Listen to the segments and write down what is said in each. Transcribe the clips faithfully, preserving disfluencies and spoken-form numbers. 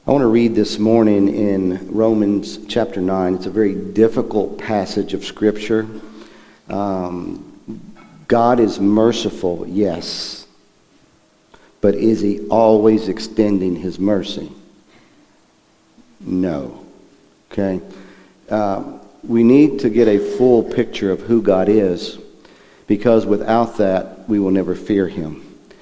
I want to read this morning in Romans chapter nine. It's a very difficult passage of Scripture. Um, God is merciful, yes. But is he always extending his mercy? No. Okay? Uh, we need to get a full picture of who God is, because without that, we will never fear him.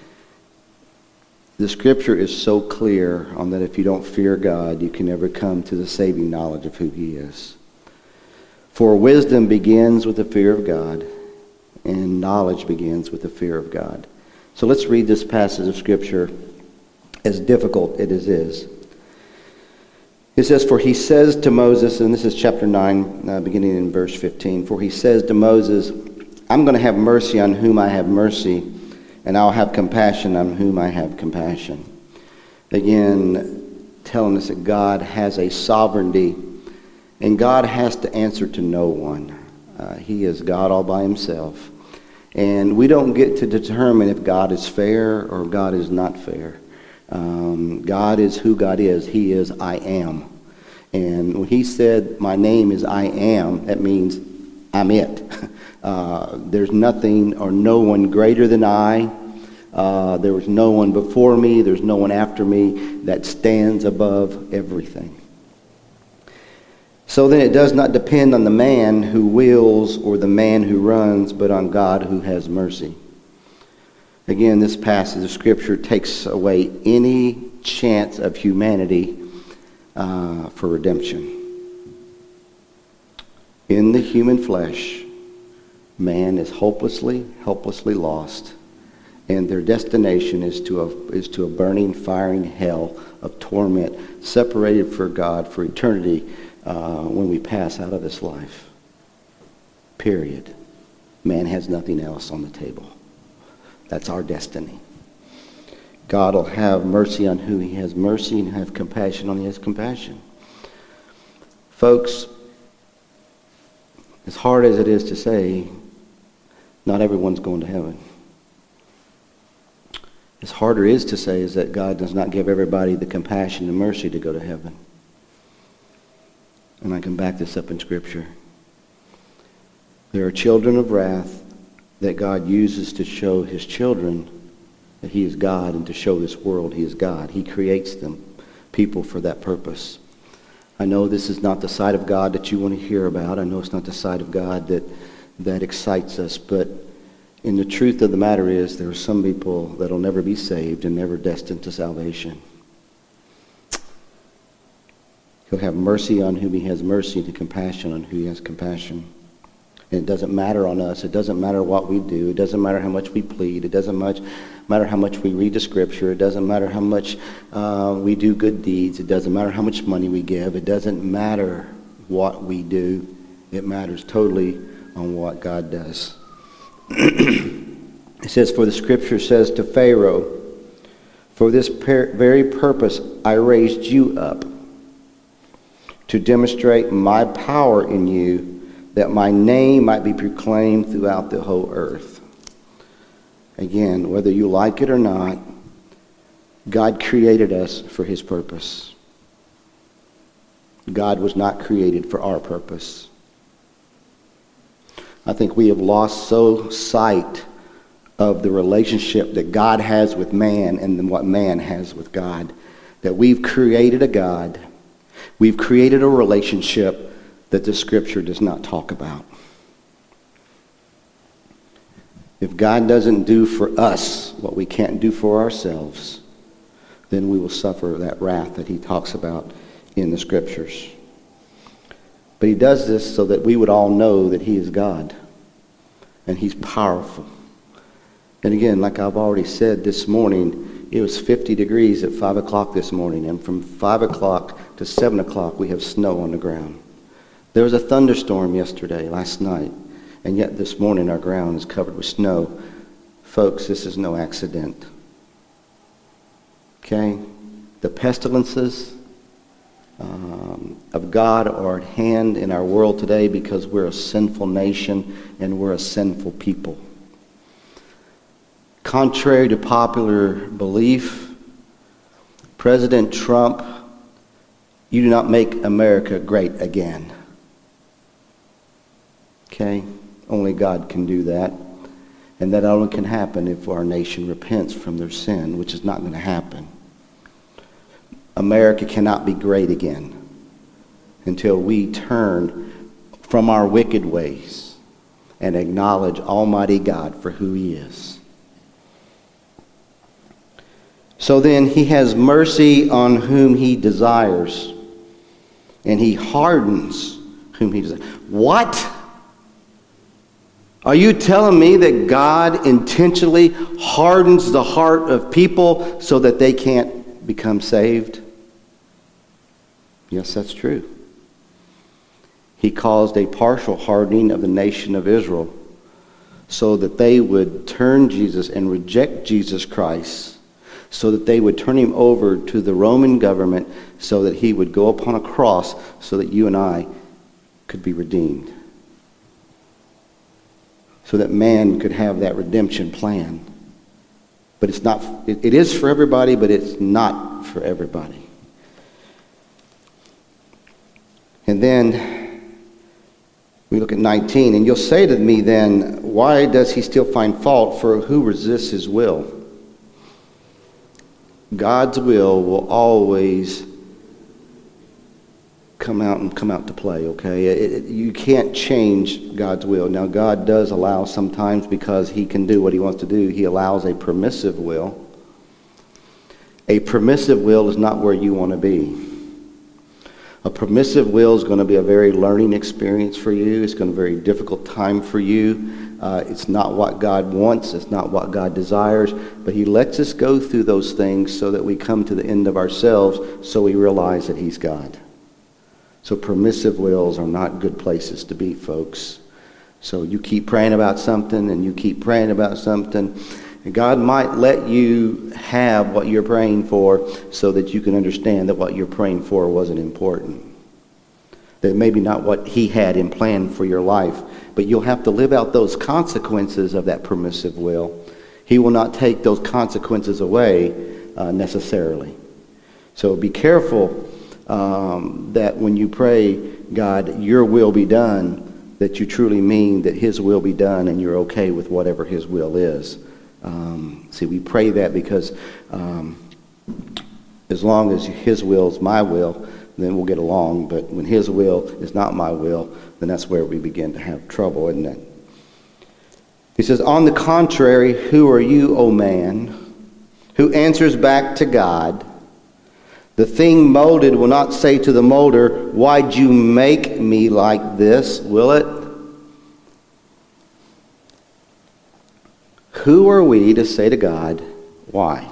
The Scripture is so clear on that if you don't fear God, you can never come to the saving knowledge of who he is. For wisdom begins with the fear of God, and knowledge begins with the fear of God. So let's read this passage of Scripture, as difficult it is. It says, for he says to Moses, and this is chapter nine, uh, beginning in verse fifteen, for he says to Moses, I'm going to have mercy on whom I have mercy, and I'll have compassion on whom I have compassion. Again, telling us that God has a sovereignty, and God has to answer to no one. Uh, he is God all by himself. And we don't get to determine if God is fair or God is not fair. Um, God is who God is. He is I am. And when he said, my name is I am, that means I'm it. Uh, there's nothing or no one greater than I. Uh, there was no one before me. There's no one after me that stands above everything. So then it does not depend on the man who wills or the man who runs, but on God who has mercy. Again, this passage of Scripture takes away any chance of humanity uh, for redemption. In the human flesh, man is hopelessly, helplessly lost, and their destination is to a, is to a burning, firing hell of torment, separated from God for eternity uh, when we pass out of this life. Period. Man has nothing else on the table. That's our destiny. God will have mercy on who he has mercy and have compassion on who he has compassion. Folks, as hard as it is to say, not everyone's going to heaven. As harder it is to say is that God does not give everybody the compassion and mercy to go to heaven. And I can back this up in Scripture. There are children of wrath that God uses to show his children that he is God, and to show this world he is God. He creates them, people, for that purpose. I know this is not the side of God that you want to hear about. I know it's not the side of God that that excites us, but in the truth of the matter is there are some people that will never be saved and never destined to salvation. He'll have mercy on whom he has mercy, and compassion on whom he has compassion. And it doesn't matter on us. It doesn't matter what we do. It doesn't matter how much we plead. It doesn't much matter how much we read the Scripture. It doesn't matter how much uh, we do good deeds. It doesn't matter how much money we give. It doesn't matter what we do. It matters totally on what God does. It says, for the Scripture says to Pharaoh, for this per- very purpose I raised you up, to demonstrate my power in you, that my name might be proclaimed throughout the whole earth. Again, whether you like it or not, God created us for his purpose. God was not created for our purpose. I think we have lost so sight of the relationship that God has with man and then what man has with God, that we've created a God, we've created a relationship that the Scripture does not talk about. If God doesn't do for us what we can't do for ourselves, then we will suffer that wrath that he talks about in the Scriptures. But he does this so that we would all know that he is God and he's powerful. And again, like I've already said this morning, it was fifty degrees at five o'clock this morning, and from five o'clock to seven o'clock we have snow on the ground. There was a thunderstorm yesterday, last night, and yet this morning our ground is covered with snow. Folks, this is no accident. Okay? The pestilences um, of God are at hand in our world today because we're a sinful nation and we're a sinful people. Contrary to popular belief, President Trump you do not make America great again. Okay? Only God can do that. And that only can happen if our nation repents from their sin, which is not going to happen. America cannot be great again until we turn from our wicked ways and acknowledge Almighty God for who He is. So then, He has mercy on whom He desires, and He hardens whom He desires. What? Are you telling me that God intentionally hardens the heart of people so that they can't become saved? Yes, that's true. He caused a partial hardening of the nation of Israel so that they would turn Jesus and reject Jesus Christ, so that they would turn Him over to the Roman government, so that He would go upon a cross so that you and I could be redeemed. So that man could have that redemption plan. But it's not, it, it is for everybody, but it's not for everybody. And then we look at nineteen, and you'll say to me then, why does He still find fault? For who resists His will? God's will will always come out and come out to play, okay? It, it, you can't change God's will. Now, God does allow sometimes, because He can do what He wants to do, He allows a permissive will. A permissive will is not where you want to be. A permissive will is going to be a very learning experience for you. It's going to be a very difficult time for you. Uh, it's not what God wants. It's not what God desires. But He lets us go through those things so that we come to the end of ourselves, so we realize that He's God. So permissive wills are not good places to be, folks. So you keep praying about something, and you keep praying about something, and God might let you have what you're praying for so that you can understand that what you're praying for wasn't important. That maybe not what He had in plan for your life, but you'll have to live out those consequences of that permissive will. He will not take those consequences away uh, necessarily. So be careful um, that when you pray, God, your will be done, that you truly mean that His will be done and you're okay with whatever His will is. Um, see, we pray that because um, as long as His will is my will, then we'll get along. But when His will is not my will, then that's where we begin to have trouble, isn't it? He says, on the contrary, who are you, O man, who answers back to God? The thing molded will not say to the molder, why'd you make me like this, will it? Who are we to say to God, why?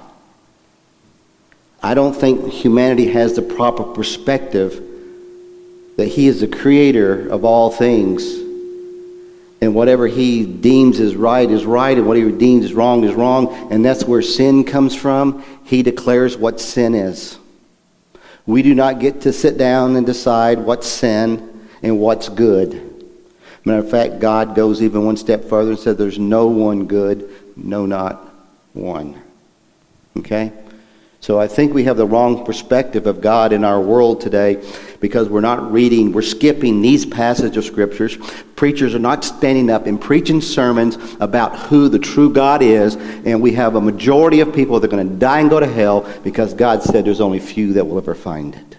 I don't think humanity has the proper perspective that He is the creator of all things, and whatever He deems is right is right, and whatever He deems is wrong is wrong, and that's where sin comes from. He declares what sin is. We do not get to sit down and decide what's sin and what's good. Matter of fact, God goes even one step further and says there's no one good, no, not one. Okay? So I think we have the wrong perspective of God in our world today because we're not reading, we're skipping these passages of scriptures. Preachers are not standing up and preaching sermons about who the true God is, and we have a majority of people that are going to die and go to hell because God said there's only few that will ever find it.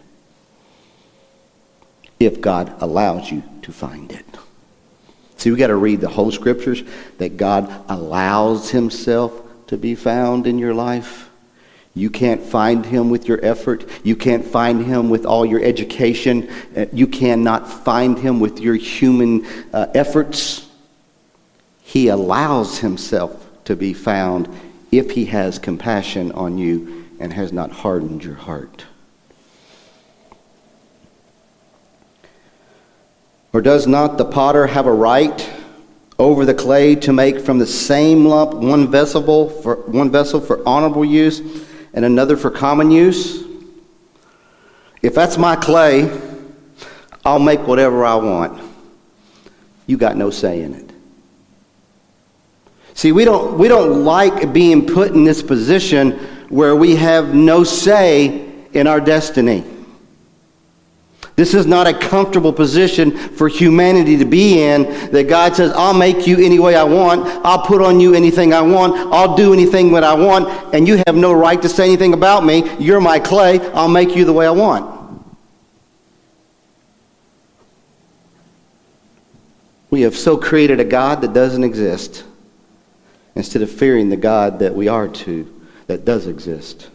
If God allows you to find it. See, we got to read the whole scriptures that God allows Himself to be found in your life. You can't find Him with your effort. You can't find Him with all your education. You cannot find Him with your human uh, efforts. He allows Himself to be found if He has compassion on you and has not hardened your heart. Or does not the potter have a right over the clay to make from the same lump one vessel for one vessel for honorable use and another for common use? If that's my clay, I'll make whatever I want. You got no say in it. See, we don't we don't like being put in this position where we have no say in our destiny. This is not a comfortable position for humanity to be in, that God says, I'll make you any way I want. I'll put on you anything I want. I'll do anything that I want, and you have no right to say anything about me. You're my clay. I'll make you the way I want. We have so created a God that doesn't exist, instead of fearing the God that we are to, that does exist.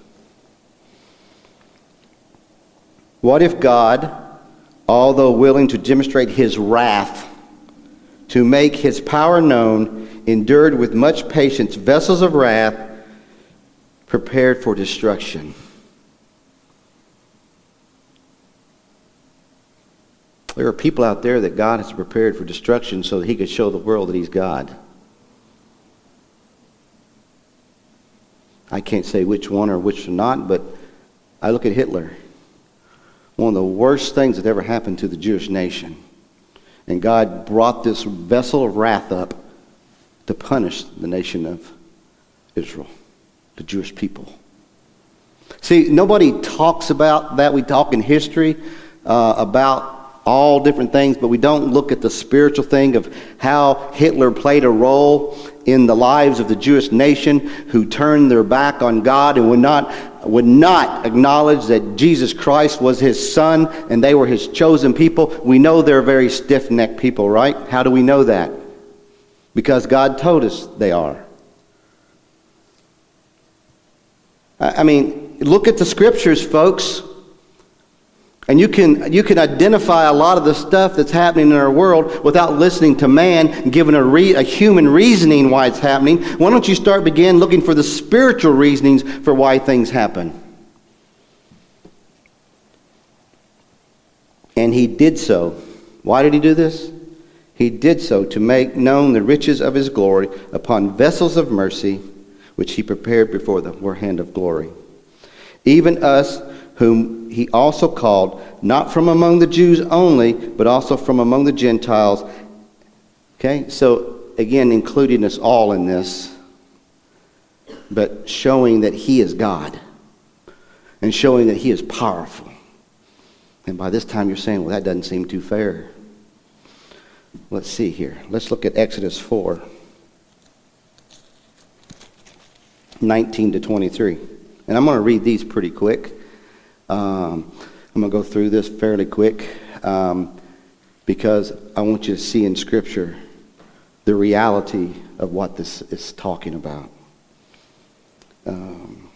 What if God, although willing to demonstrate his wrath, to make his power known, endured with much patience vessels of wrath prepared for destruction? There are people out there that God has prepared for destruction so that he could show the world that he's God. I can't say which one or which not, but I look at Hitler. One of the worst things that ever happened to the Jewish nation. And God brought this vessel of wrath up to punish the nation of Israel, the Jewish people. See, nobody talks about that. We talk in history uh, about all different things, but we don't look at the spiritual thing of how Hitler played a role in the lives of the Jewish nation, who turned their back on God and would not, would not acknowledge that Jesus Christ was his son and they were his chosen people. We know they're very stiff-necked people, right? How do we know that? Because God told us they are. I mean, look at the scriptures, folks. And you can you can identify a lot of the stuff that's happening in our world without listening to man, giving a, re, a human reasoning why it's happening. Why don't you start begin looking for the spiritual reasonings for why things happen? And he did so. Why did he do this? He did so to make known the riches of his glory upon vessels of mercy, which he prepared before the hand of glory. Even us, whom he also called, not from among the Jews only, but also from among the Gentiles. Okay, so again, including us all in this, but showing that he is God, and showing that he is powerful. And by this time you're saying, well, that doesn't seem too fair. Let's see here. Let's look at Exodus four, nineteen to twenty-three. And I'm going to read these pretty quick. Um, I'm going to go through this fairly quick um, because I want you to see in Scripture the reality of what this is talking about. Um,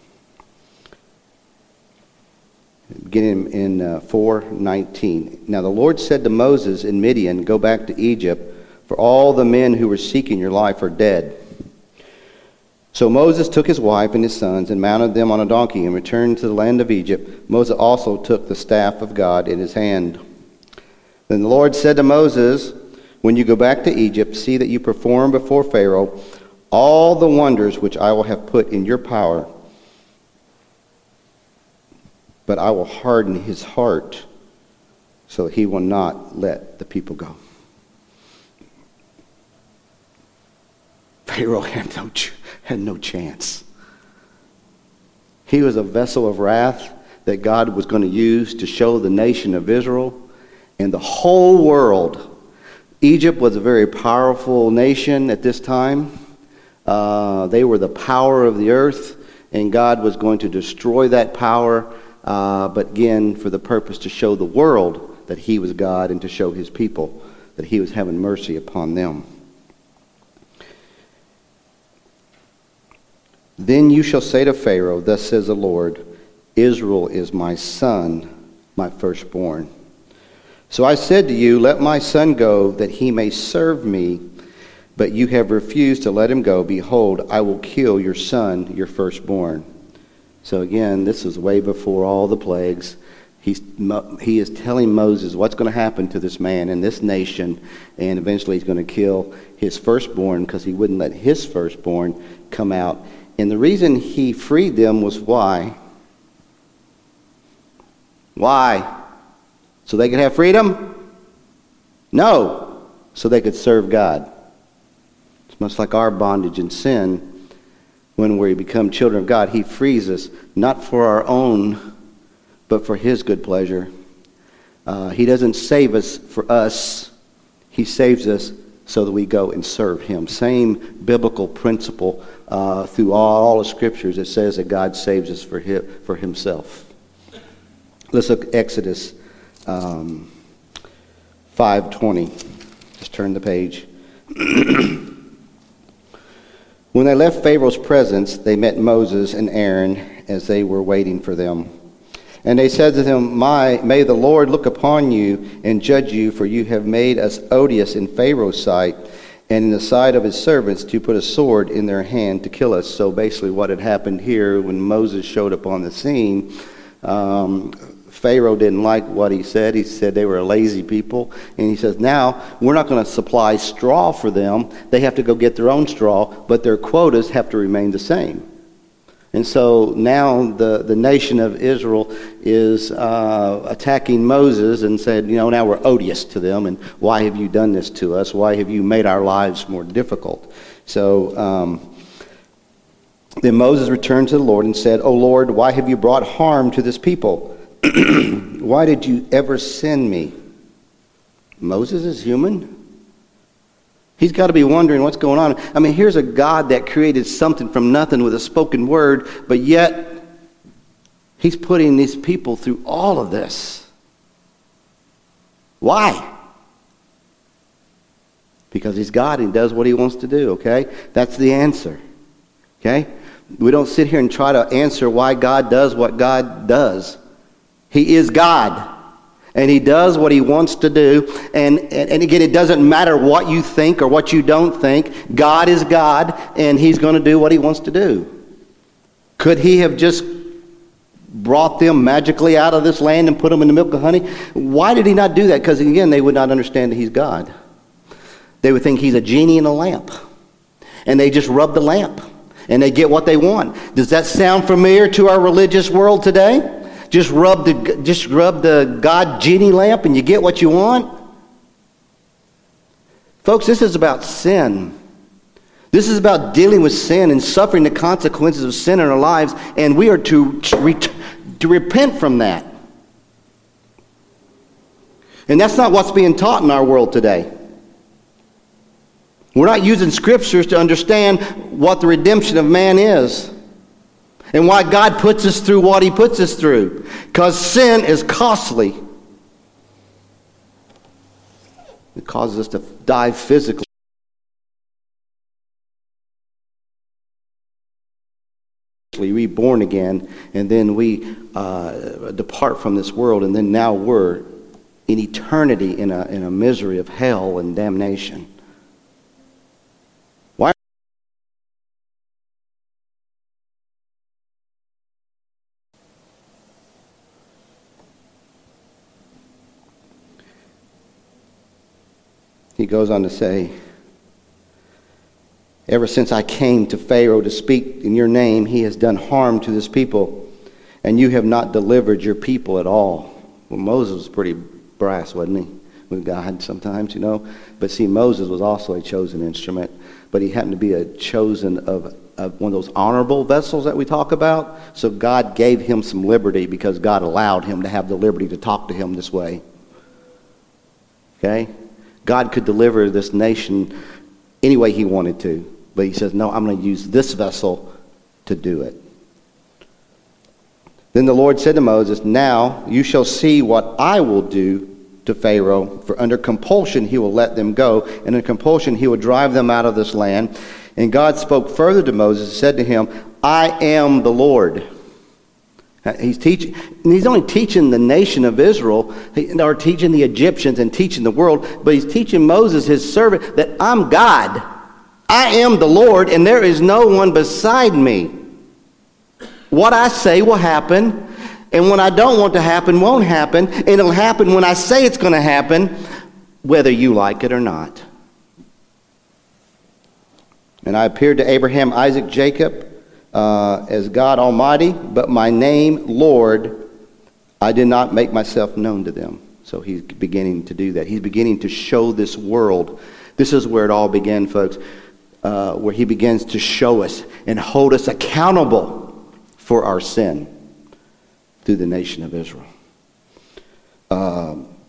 beginning in uh, four nineteen. Now the Lord said to Moses in Midian, go back to Egypt, for all the men who were seeking your life are dead. So Moses took his wife and his sons and mounted them on a donkey and returned to the land of Egypt. Moses also took the staff of God in his hand. Then the Lord said to Moses, when you go back to Egypt, see that you perform before Pharaoh all the wonders which I will have put in your power. But I will harden his heart so he will not let the people go. Pharaoh had no, had no chance. He was a vessel of wrath that God was going to use to show the nation of Israel and the whole world. Egypt was a very powerful nation at this time. Uh, they were the power of the earth, and God was going to destroy that power, uh, but again, for the purpose to show the world that he was God and to show his people that he was having mercy upon them. Then you shall say to Pharaoh, thus says the Lord, Israel is my son, my firstborn. So I said to you, let my son go, that he may serve me. But you have refused to let him go. Behold, I will kill your son, your firstborn. So again, this was way before all the plagues. He's, he is telling Moses what's going to happen to this man and this nation, and eventually he's going to kill his firstborn because he wouldn't let his firstborn come out. And the reason he freed them was why? Why? So they could have freedom? No. So they could serve God. It's much like our bondage and sin. When we become children of God, he frees us, not for our own, but for his good pleasure. Uh, he doesn't save us for us. He saves us so that we go and serve him. Same biblical principle uh, through all, all the scriptures. It says that God saves us for him, for himself. Let's look at Exodus um, five twenty. Just turn the page. When they left Pharaoh's presence, they met Moses and Aaron as they were waiting for them. And they said to them, My, may the Lord look upon you and judge you, for you have made us odious in Pharaoh's sight and in the sight of his servants to put a sword in their hand to kill us. So basically what had happened here when Moses showed up on the scene, um, Pharaoh didn't like what he said. He said they were a lazy people. And he says, now we're not going to supply straw for them. They have to go get their own straw, but their quotas have to remain the same. And so now the, the nation of Israel is uh, attacking Moses and said, you know, now we're odious to them. And why have you done this to us? Why have you made our lives more difficult? So um, then Moses returned to the Lord and said, O Lord, why have you brought harm to this people? Why did you ever send me? Moses is human. He's got to be wondering what's going on. I mean, here's a God that created something from nothing with a spoken word, but yet he's putting these people through all of this. Why? Because he's God and he does what he wants to do, okay? That's the answer, okay? We don't sit here and try to answer why God does what God does. He is God. And he does what he wants to do. And, and, and again, it doesn't matter what you think or what you don't think. God is God, and he's going to do what he wants to do. Could he have just brought them magically out of this land and put them in the milk and honey? Why did he not do that? Because, again, they would not understand that he's God. They would think he's a genie in a lamp. And they just rub the lamp, and they get what they want. Does that sound familiar to our religious world today? Just rub the just rub the God genie lamp and you get what you want? Folks, this is about sin. This is about dealing with sin and suffering the consequences of sin in our lives, and we are to, to, re, to repent from that. And that's not what's being taught in our world today. We're not using scriptures to understand what the redemption of man is. And why God puts us through what he puts us through. Because sin is costly. It causes us to die physically. Reborn again. And then we uh, depart from this world. And then now we're in eternity in a, in a misery of hell and damnation. He goes on to say, ever since I came to Pharaoh to speak in your name, he has done harm to this people, and you have not delivered your people at all. Well, Moses was pretty brass, wasn't he, with God sometimes, you know? But see, Moses was also a chosen instrument, but he happened to be a chosen of, of one of those honorable vessels that we talk about. So God gave him some liberty because God allowed him to have the liberty to talk to him this way. Okay? God could deliver this nation any way he wanted to. But he says, no, I'm going to use this vessel to do it. Then the Lord said to Moses, now you shall see what I will do to Pharaoh. For under compulsion he will let them go, and under compulsion he will drive them out of this land. And God spoke further to Moses and said to him, I am the Lord. He's teaching, and he's only teaching the nation of Israel, or teaching the Egyptians and teaching the world, but he's teaching Moses, his servant, that I'm God. I am the Lord, and there is no one beside me. What I say will happen, and what I don't want to happen won't happen, and it'll happen when I say it's going to happen, whether you like it or not. And I appeared to Abraham, Isaac, Jacob, Uh, as God Almighty, but my name, Lord, I did not make myself known to them. So he's beginning to do that. He's beginning to show this world. This is where it all began, folks, uh, where he begins to show us and hold us accountable for our sin through the nation of Israel. Uh,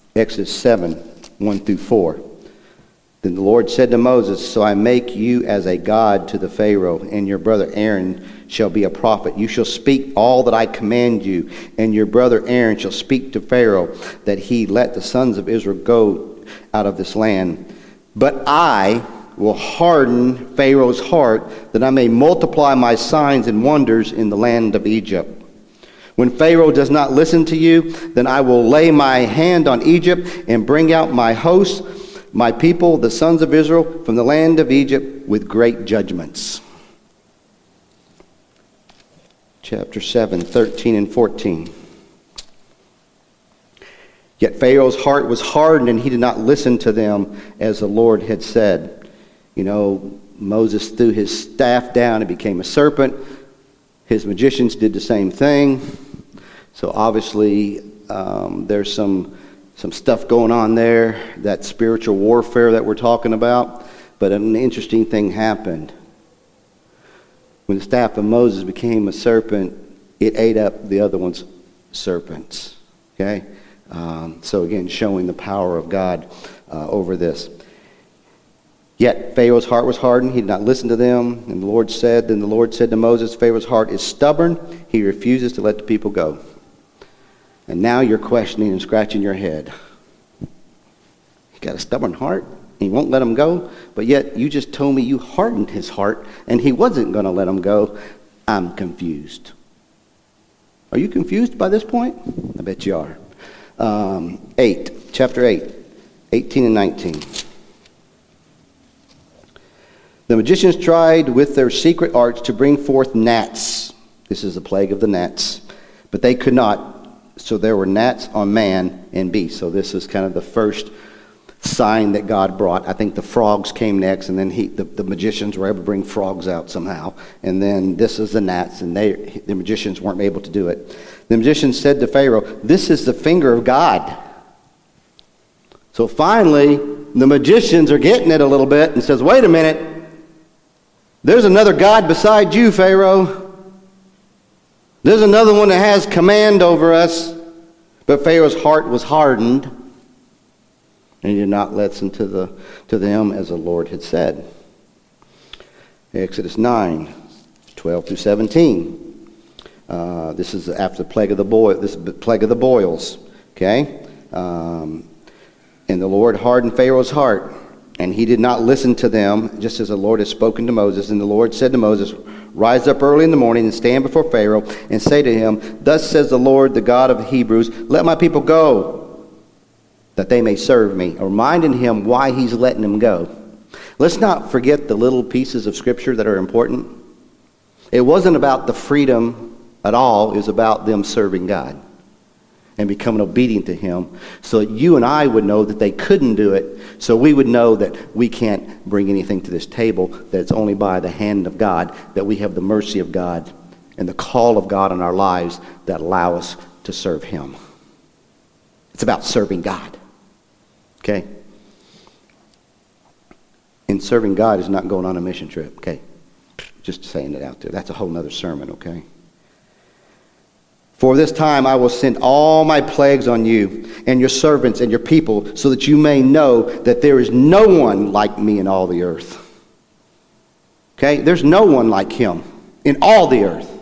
Exodus seven, one through four. Then the Lord said to Moses, so I make you as a god to the Pharaoh, and your brother Aaron shall be a prophet. You shall speak all that I command you, and your brother Aaron shall speak to Pharaoh, that he let the sons of Israel go out of this land. But I will harden Pharaoh's heart, that I may multiply my signs and wonders in the land of Egypt. When Pharaoh does not listen to you, then I will lay my hand on Egypt and bring out my hosts, my people, the sons of Israel, from the land of Egypt with great judgments. Chapter seven, thirteen and fourteen. Yet Pharaoh's heart was hardened, and he did not listen to them as the Lord had said. You know, Moses threw his staff down and became a serpent. His magicians did the same thing. So obviously um, there's some some stuff going on there, that spiritual warfare that we're talking about. But an interesting thing happened. When the staff of Moses became a serpent, it ate up the other one's serpents. Okay? Um, so again, showing the power of God uh, over this. Yet Pharaoh's heart was hardened. He did not listen to them. And the Lord said, then the Lord said to Moses, Pharaoh's heart is stubborn. He refuses to let the people go. And now you're questioning and scratching your head. He got a stubborn heart. He won't let him go. But yet you just told me you hardened his heart and he wasn't going to let him go. I'm confused. Are you confused by this point? I bet you are. Um, eight, chapter eight, eighteen and nineteen. The magicians tried with their secret arts to bring forth gnats. This is the plague of the gnats. But they could not. So there were gnats on man and beast. So this is kind of the first sign that God brought. I think the frogs came next, and then he, the, the magicians were able to bring frogs out somehow. And then this is the gnats, and they, the magicians weren't able to do it. The magicians said to Pharaoh, this is the finger of God. So finally, the magicians are getting it a little bit and says, wait a minute. There's another God beside you, Pharaoh. There's another one that has command over us. But Pharaoh's heart was hardened, and he did not listen to the to them as the Lord had said. Exodus nine, twelve through seventeen. Uh, this is after the plague of the boil. This is the plague of the boils. Okay, um, and the Lord hardened Pharaoh's heart, and he did not listen to them, just as the Lord had spoken to Moses. And the Lord said to Moses, rise up early in the morning and stand before Pharaoh and say to him, thus says the Lord, the God of the Hebrews, let my people go, that they may serve me. Reminding him why he's letting them go. Let's not forget the little pieces of Scripture that are important. It wasn't about the freedom at all. It was about them serving God and becoming obedient to him, so that you and I would know that they couldn't do it, so we would know that we can't bring anything to this table, that it's only by the hand of God, that we have the mercy of God and the call of God in our lives that allow us to serve him. It's about serving God. Okay? And serving God is not going on a mission trip. Okay? Just saying it out there. That's a whole nother sermon, okay? For this time I will send all my plagues on you and your servants and your people, so that you may know that there is no one like me in all the earth. Okay? There's no one like him in all the earth.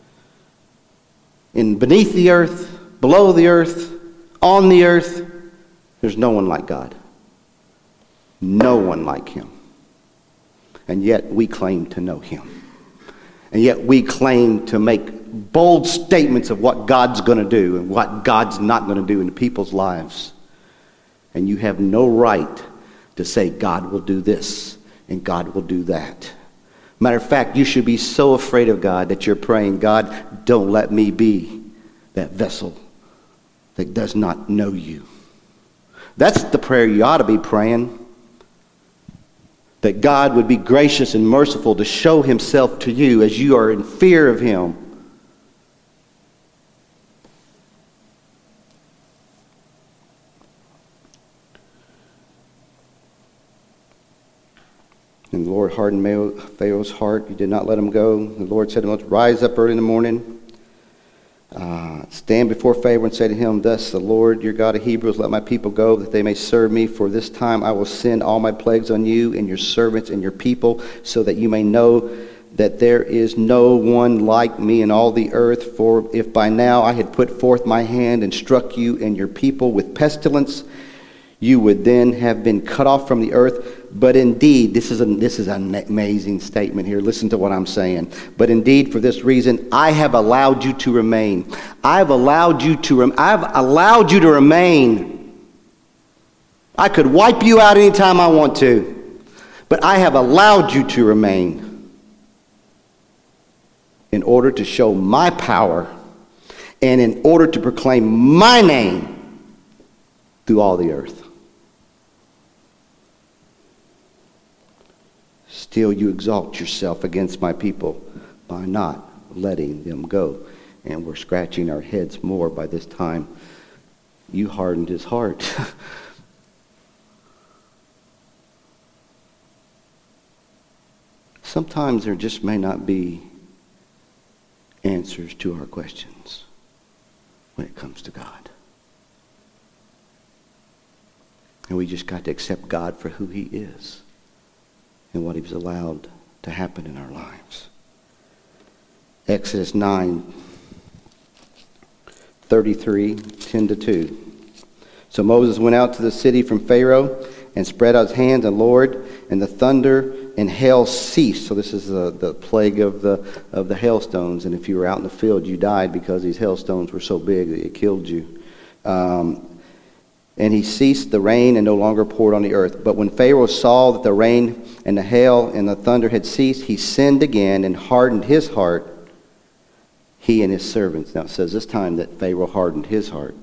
In beneath the earth, below the earth, on the earth, there's no one like God. No one like him. And yet we claim to know him. And yet we claim to make bold statements of what God's going to do and what God's not going to do in people's lives. And you have no right to say God will do this and God will do that. Matter of fact, you should be so afraid of God that you're praying, God, don't let me be that vessel that does not know you. That's the prayer you ought to be praying. That God would be gracious and merciful to show himself to you as you are in fear of him. And the Lord hardened Pharaoh's heart. He did not let him go. The Lord said to him, rise up early in the morning. Uh, Stand before Pharaoh and say to him, thus the Lord your God of Hebrews, let my people go, that they may serve me. For this time I will send all my plagues on you and your servants and your people, so that you may know that there is no one like me in all the earth. For if by now I had put forth my hand and struck you and your people with pestilence, you would then have been cut off from the earth. But indeed, this is, a, this is an amazing statement here. Listen to what I'm saying. But indeed, for this reason, I have allowed you to remain. I've allowed you to rem- I've allowed you to remain. I could wipe you out anytime I want to. But I have allowed you to remain in order to show my power and in order to proclaim my name through all the earth. Still you exalt yourself against my people by not letting them go. And we're scratching our heads more by this time. You hardened his heart. Sometimes there just may not be answers to our questions when it comes to God. And we just got to accept God for who he is and what he's allowed to happen in our lives. Exodus nine, thirty-three, ten to two. So Moses went out to the city from Pharaoh and spread out his hands, and Lord, and the thunder and hail ceased. So this is the, the plague of the of the hailstones. And if you were out in the field, you died because these hailstones were so big that it killed you. Um, and he ceased the rain and no longer poured on the earth. But when Pharaoh saw that the rain and the hail and the thunder had ceased, he sinned again and hardened his heart, he and his servants. Now it says this time that Pharaoh hardened his heart.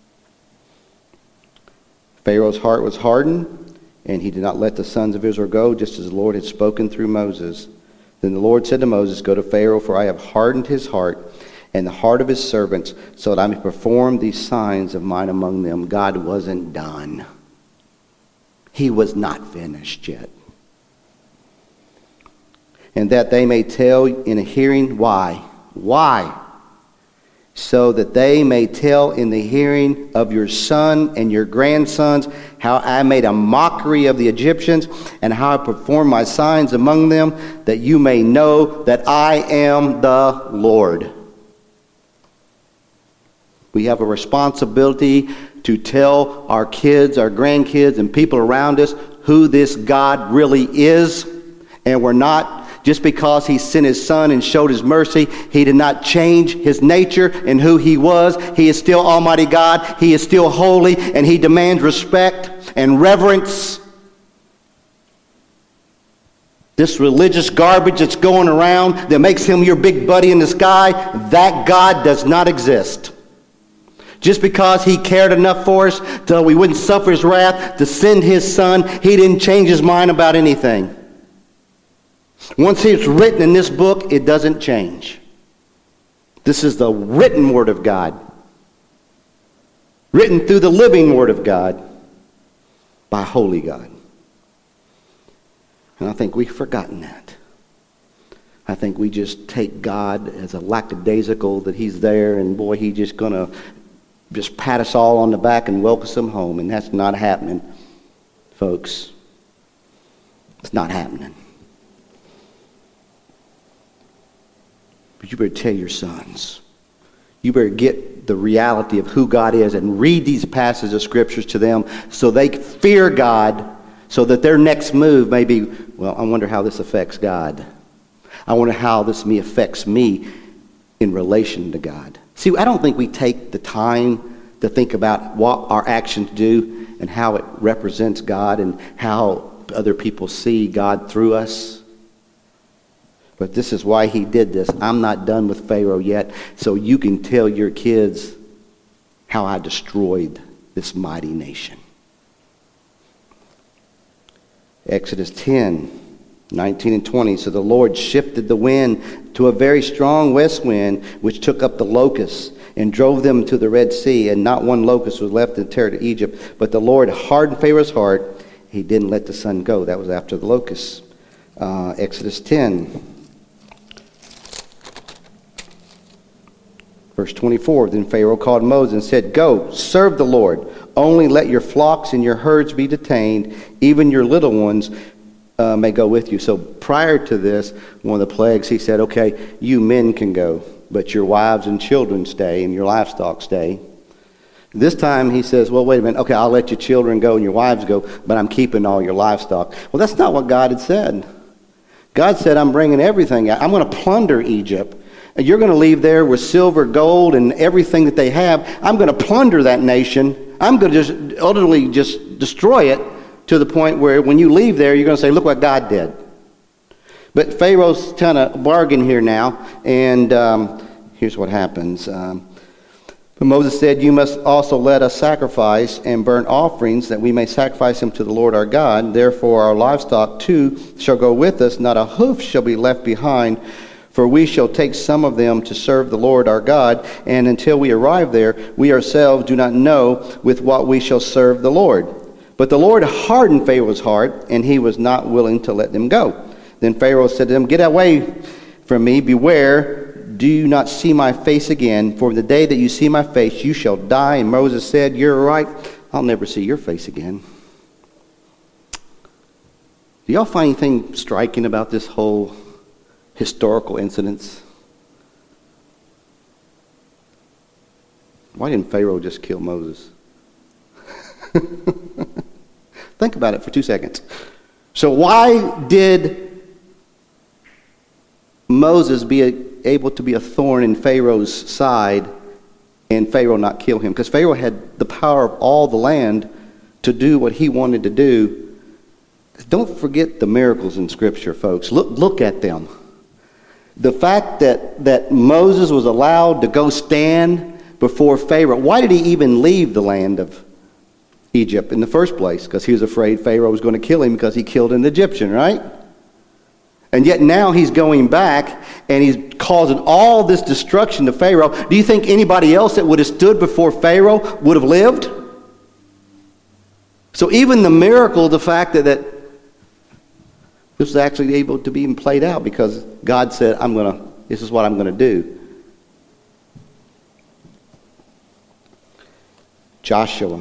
Pharaoh's heart was hardened, and he did not let the sons of Israel go, just as the Lord had spoken through Moses. Then the Lord said to Moses, go to Pharaoh, for I have hardened his heart and the heart of his servants, so that I may perform these signs of mine among them. God wasn't done. He was not finished yet. And that they may tell in a hearing, why? Why? So that they may tell in the hearing of your son and your grandsons how I made a mockery of the Egyptians and how I performed my signs among them, that you may know that I am the Lord. We have a responsibility to tell our kids, our grandkids, and people around us who this God really is. And we're not, just because he sent his son and showed his mercy, he did not change his nature and who he was. He is still Almighty God. He is still holy, and he demands respect and reverence. This religious garbage that's going around that makes him your big buddy in the sky, that God does not exist. Just because he cared enough for us till we wouldn't suffer his wrath to send his son, he didn't change his mind about anything. Once it's written in this book, it doesn't change. This is the written word of God. Written through the living word of God by holy God. And I think we've forgotten that. I think we just take God as a lackadaisical that he's there and boy, he's just going to just pat us all on the back and welcome us home. And that's not happening, folks. It's not happening. But you better tell your sons. You better get the reality of who God is and read these passages of scriptures to them so they fear God, so that their next move may be, well, I wonder how this affects God. I wonder how this me affects me in relation to God. See, I don't think we take the time to think about what our actions do and how it represents God and how other people see God through us. But this is why he did this. I'm not done with Pharaoh yet, so you can tell your kids how I destroyed this mighty nation. Exodus ten, nineteen and twenty. So the Lord shifted the wind to a very strong west wind, which took up the locusts and drove them to the Red Sea, and not one locust was left in the territory of Egypt. But the Lord hardened Pharaoh's heart. He didn't let the sun go. That was after the locusts. Uh, Exodus ten. Verse twenty-four, then Pharaoh called Moses and said, "Go, serve the Lord. Only let your flocks and your herds be detained. Even your little ones uh, may go with you." So prior to this, one of the plagues, he said, okay, you men can go, but your wives and children stay and your livestock stay. This time he says, well, wait a minute. Okay, I'll let your children go and your wives go, but I'm keeping all your livestock. Well, that's not what God had said. God said, I'm bringing everything out. I'm going to plunder Egypt. You're going to leave there with silver, gold, and everything that they have. I'm going to plunder that nation. I'm going to just utterly just destroy it to the point where when you leave there, you're going to say, look what God did. But Pharaoh's kind of bargain here now, and um, here's what happens. Um, but Moses said, you must also let us sacrifice and burn offerings, that we may sacrifice them to the Lord our God. Therefore our livestock too shall go with us. Not a hoof shall be left behind. For we shall take some of them to serve the Lord our God, and until we arrive there, we ourselves do not know with what we shall serve the Lord. But the Lord hardened Pharaoh's heart, and he was not willing to let them go. Then Pharaoh said to them, get away from me, beware, do you not see my face again, for the day that you see my face, you shall die. And Moses said, you're right, I'll never see your face again. Do y'all find anything striking about this whole historical incidents? Why didn't Pharaoh just kill Moses? Think about it for two seconds. So why did Moses be a, able to be a thorn in Pharaoh's side and Pharaoh not kill him? Because Pharaoh had the power of all the land to do what he wanted to do. Don't forget the miracles in Scripture, folks. Look, look at them. The fact that, that Moses was allowed to go stand before Pharaoh. Why did he even leave the land of Egypt in the first place? Because he was afraid Pharaoh was going to kill him because he killed an Egyptian, right? And yet now he's going back and he's causing all this destruction to Pharaoh. Do you think anybody else that would have stood before Pharaoh would have lived? So even the miracle, the fact that, that this was actually able to be played out because God said, I'm going to, this is what I'm going to do. Joshua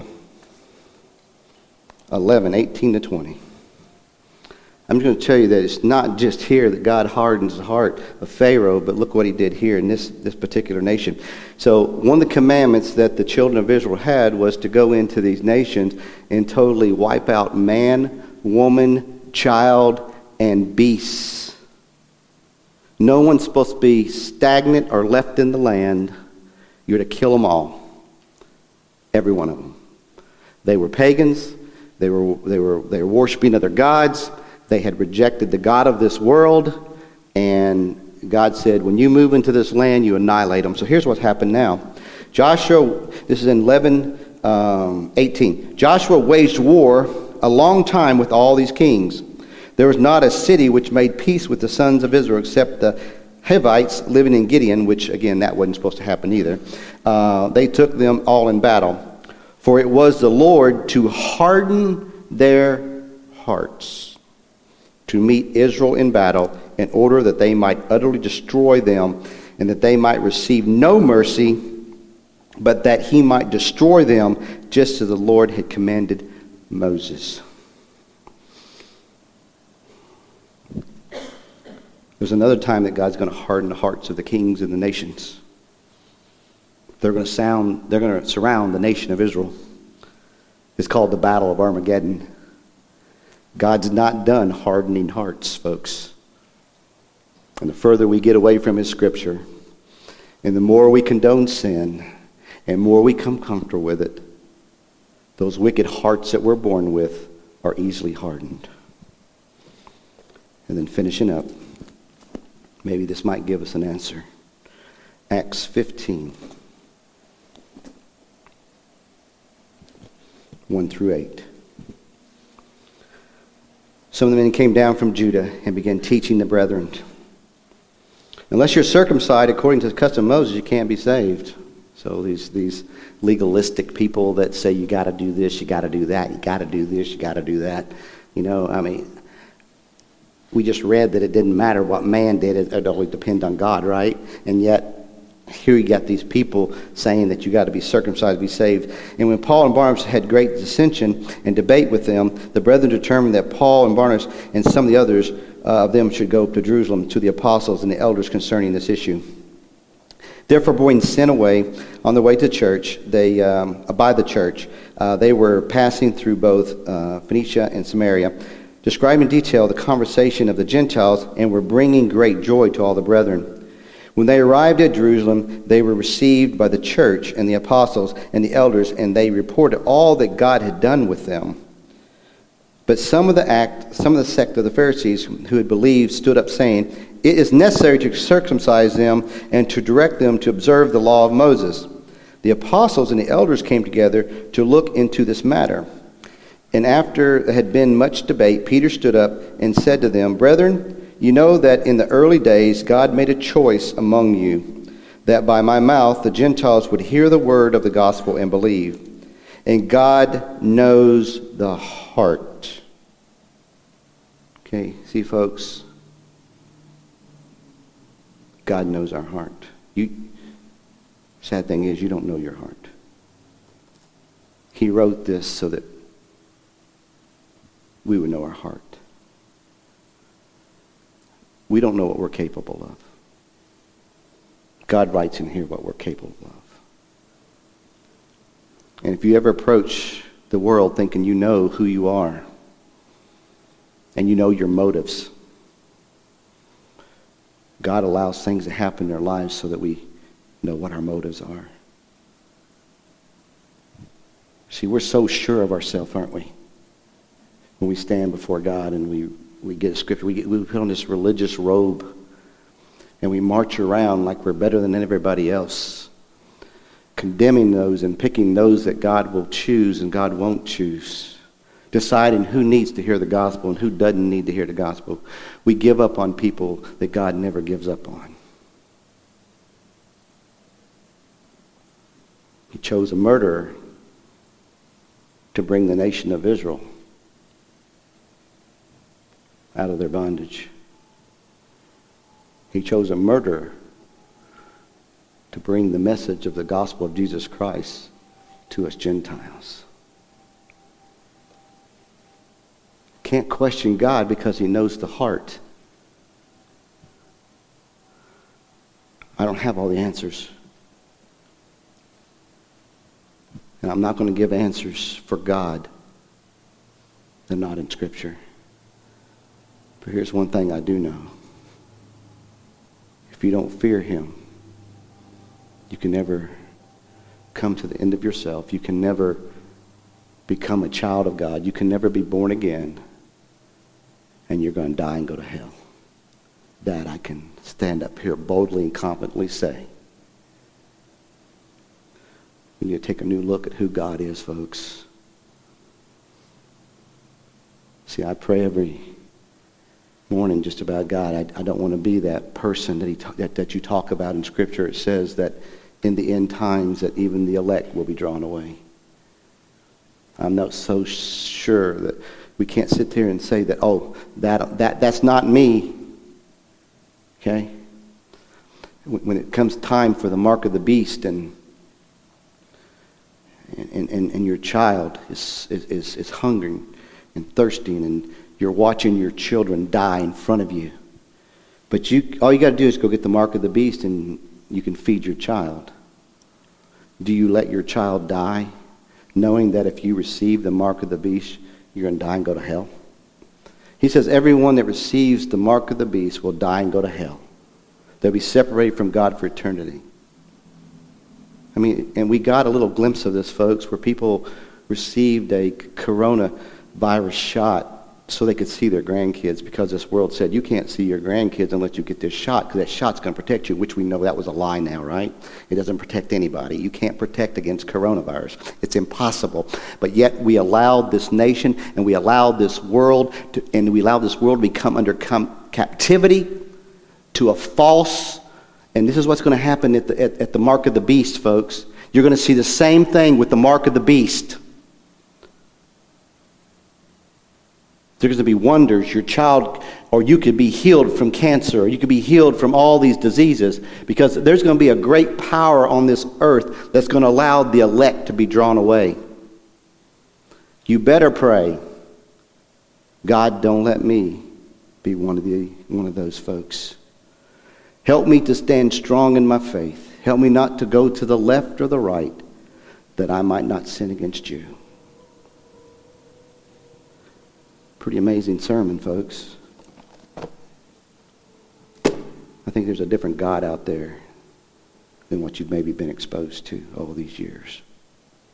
eleven, eighteen to twenty. I'm going to tell you that it's not just here that God hardens the heart of Pharaoh, but look what he did here in this, this particular nation. So one of the commandments that the children of Israel had was to go into these nations and totally wipe out man, woman, child, and beasts. No one's supposed to be stagnant or left in the land. You're to kill them all. Every one of them. They were pagans. They were, they were, they were worshiping other gods. They had rejected the God of this world. And God said, when you move into this land, you annihilate them. So here's what's happened now. Joshua, this is in eleven, um, eighteen. Joshua waged war a long time with all these kings. There was not a city which made peace with the sons of Israel except the Hivites living in Gideon, which, again, that wasn't supposed to happen either. Uh, they took them all in battle. For it was the Lord to harden their hearts to meet Israel in battle in order that they might utterly destroy them and that they might receive no mercy, but that he might destroy them just as the Lord had commanded Moses. There's another time that God's going to harden the hearts of the kings and the nations. They're going to sound, they're going to surround the nation of Israel. It's called the Battle of Armageddon. God's not done hardening hearts, folks. And the further we get away from his scripture, and the more we condone sin, and more we come comfortable with it, those wicked hearts that we're born with are easily hardened. And then finishing up, maybe this might give us an answer. Acts fifteen, one through eight. Some of the men came down from Judah and began teaching the brethren. Unless you're circumcised according to the custom of Moses, you can't be saved. So these these legalistic people that say you got to do this, you got to do that, you got to do this, you got to do that. You know, I mean, we just read that it didn't matter what man did, it, it always depend on God, right? And yet, Here you got these people saying that you got to be circumcised to be saved. And when Paul and Barnabas had great dissension and debate with them, the brethren determined that Paul and Barnabas and some of the others uh, of them should go to Jerusalem to the apostles and the elders concerning this issue. Therefore, being sent away on the way to church, they um, by the church, uh, they were passing through both uh, Phoenicia and Samaria, describing in detail the conversation of the Gentiles, and were bringing great joy to all the brethren. When they arrived at Jerusalem, they were received by the church and the apostles and the elders, and they reported all that God had done with them. But some of the act, some of the sect of the Pharisees who had believed stood up, saying, "It is necessary to circumcise them and to direct them to observe the law of Moses." The apostles and the elders came together to look into this matter. And after there had been much debate, Peter stood up and said to them, "Brethren, you know that in the early days God made a choice among you, that by my mouth the Gentiles would hear the word of the gospel and believe. And God knows the heart." Okay, see folks, God knows our heart. You, sad thing is, you don't know your heart. He wrote this so that we would know our heart. We don't know what we're capable of. God writes in here what we're capable of. And if you ever approach the world thinking you know who you are, and you know your motives, God allows things to happen in our lives so that we know what our motives are. See, we're so sure of ourselves, aren't we? When we stand before God and we, we get a scripture, we, get, we put on this religious robe and we march around like we're better than everybody else, condemning those and picking those that God will choose and God won't choose, deciding who needs to hear the gospel and who doesn't need to hear the gospel. We give up on people that God never gives up on. He chose a murderer to bring the nation of Israel out of their bondage. He chose a murderer to bring the message of the gospel of Jesus Christ to us Gentiles. Can't question God because he knows the heart. I don't have all the answers. And I'm not going to give answers for God. They're not in Scripture. But here's one thing I do know. If you don't fear him, you can never come to the end of yourself. You can never become a child of God. You can never be born again. And you're going to die and go to hell. That I can stand up here boldly and confidently say. We need to take a new look at who God is, folks. See, I pray every morning just about God. I, I don't want to be that person that, he ta- that, that you talk about in Scripture. It says that in the end times that even the elect will be drawn away. I'm not so sure that we can't sit there and say that, oh, that that that's not me. Okay? When it comes time for the mark of the beast and and, and, and your child is, is, is hungering and thirsting and you're watching your children die in front of you. But you all you got to do is go get the mark of the beast and you can feed your child. Do you let your child die knowing that if you receive the mark of the beast, you're going to die and go to hell? He says everyone that receives the mark of the beast will die and go to hell. They'll be separated from God for eternity. I mean, and we got a little glimpse of this, folks, where people received a coronavirus shot so they could see their grandkids, because this world said you can't see your grandkids unless you get this shot, because that shot's going to protect you, which we know that was a lie now, right? It doesn't protect anybody. You can't protect against coronavirus. It's impossible. But yet we allowed this nation and we allowed this world to, and we allowed this world to become under com- captivity to a false, and this is what's going to happen at the, at, at the mark of the beast, folks. You're going to see the same thing with the mark of the beast. There's going to be wonders. Your child, or you could be healed from cancer, or you could be healed from all these diseases, because there's going to be a great power on this earth that's going to allow the elect to be drawn away. You better pray, God, don't let me be one of the one of those folks. Help me to stand strong in my faith. Help me not to go to the left or the right, that I might not sin against you. Pretty amazing sermon, folks. I think there's a different God out there than what you've maybe been exposed to all these years.